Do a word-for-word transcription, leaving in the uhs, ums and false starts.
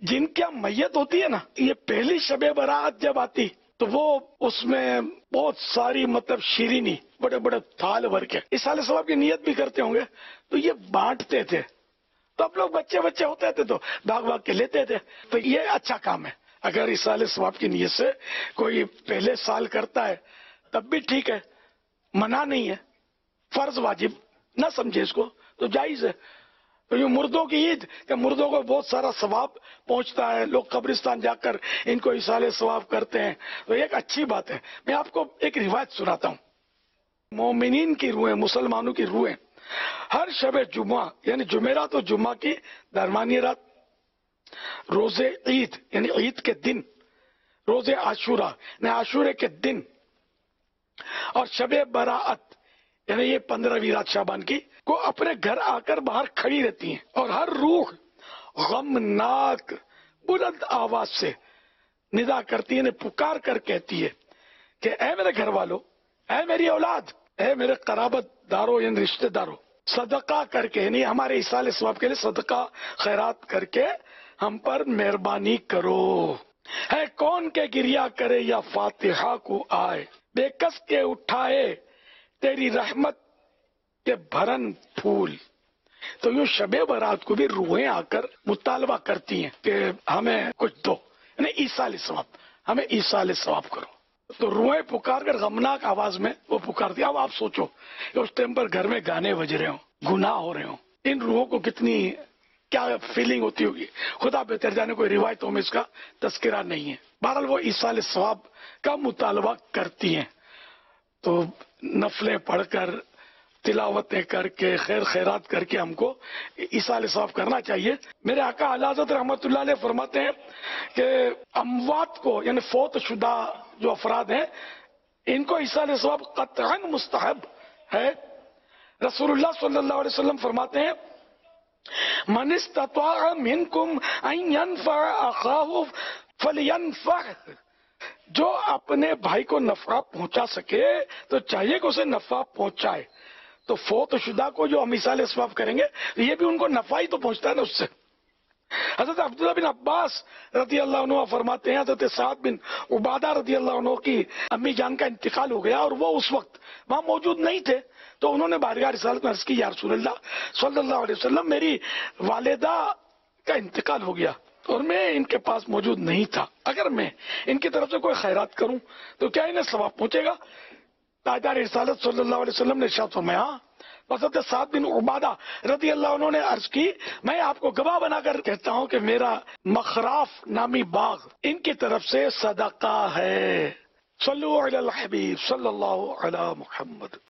جن کی میت ہوتی ہے نا، یہ پہلی شب برات جب آتی تو وہ اس میں بہت ساری مطلب شیرینی بڑے بڑے تھال بھر کے ایصال ثواب کی نیت بھی کرتے ہوں گے، تو یہ بانٹتے تھے. تو اب لوگ بچے بچے ہوتے تھے تو بھاگ بھاگ کے لیتے تھے. تو یہ اچھا کام ہے. اگر ایصال ثواب کی نیت سے کوئی پہلے سال کرتا ہے تب بھی ٹھیک ہے، منع نہیں ہے. فرض واجب نہ سمجھے اس کو تو جائز ہے. تو یہ مردوں کی عید کہ مردوں کو بہت سارا ثواب پہنچتا ہے، لوگ قبرستان جا کر ان کو ایصال ثواب کرتے ہیں، تو ایک اچھی بات ہے. میں آپ کو ایک روایت سناتا ہوں. مومنین کی روحیں، مسلمانوں کی روحیں ہر شب جمعہ یعنی جمعرات و جمعہ کی درمیانی رات، روز عید یعنی عید کے دن، روز عاشورہ یعنی عاشورے کے دن، اور شب براءت یعنی یہ پندرہویں رات شعبان کی کو اپنے گھر آ کر باہر کھڑی رہتی ہیں، اور ہر روح غمناک بلند آواز سے ندا کرتی ہے، پکار کر کہتی ہے کہ اے میرے گھر والوں، اے میری اولاد، اے میرے قرابت داروں یعنی رشتہ داروں، صدقہ کر کے یعنی ہمارے ایصال ثواب کے لیے صدقہ خیرات کر کے ہم پر مہربانی کرو. ہے کون کے گریا کرے یا فاتحہ کو آئے، بے کس کے اٹھائے تیری رحمت کے بھرن پھول. تو یوں شب برات کو بھی روحیں آ کر مطالبہ کرتی ہیں کہ ہمیں کچھ دو، یعنی ایصال ثواب، ہمیں ایصال ثواب کرو. تو روحیں پکار کر غمناک آواز میں وہ پکارتی. اب آپ سوچو کہ اس ٹائم پر گھر میں گانے بج رہے ہوں، گناہ ہو رہے ہوں، ان روحوں کو کتنی کیا فیلنگ ہوتی ہوگی. خدا بہتر جانے، کوئی روایتوں میں اس کا تذکرہ نہیں ہے. بہرحال وہ ایصال ثواب کا مطالبہ کرتی ہیں. تو نفلیں پڑھ کر، تلاوتیں کر کے، خیر خیرات کر کے ہم کو ایصال ثواب کرنا چاہیے. میرے آقا اعلی حضرت رحمۃ اللہ علیہ فرماتے ہیں کہ اموات کو یعنی فوت شدہ جو افراد ہیں ان کو ایصال ثواب قطعاً مستحب ہے. رسول اللہ صلی اللہ علیہ وسلم فرماتے ہیں من استطاع منکم ان ينفع اخاه فلينفعه، جو اپنے بھائی کو نفع پہنچا سکے تو چاہیے کہ اسے نفع پہنچائے. تو فوت شدہ کو جو ہم ایصال ثواب کریں گے یہ بھی ان کو نفع ہی تو پہنچتا ہے نا اس سے. حضرت عبداللہ بن عباس رضی اللہ عنہ فرماتے ہیں حضرت سعد بن عبادہ رضی اللہ عنہ کی امی جان کا انتقال ہو گیا اور وہ اس وقت وہاں موجود نہیں تھے. تو انہوں نے بارگاہ رسالت میں عرض کی، یا رسول اللہ صلی اللہ علیہ وسلم، میری والدہ کا انتقال ہو گیا اور میں ان کے پاس موجود نہیں تھا، اگر میں ان کی طرف سے کوئی خیرات کروں تو کیا انہیں ثواب پہنچے گا؟ تاجدار رسالت صلی اللہ علیہ وسلم نے ارشاد فرمایا. حضرت سعد بن عبادہ رضی اللہ عنہ نے عرض کی، میں آپ کو گواہ بنا کر کہتا ہوں کہ میرا مخراف نامی باغ ان کی طرف سے صدقہ ہے. صلو علی الحبیب صلی اللہ علی محمد.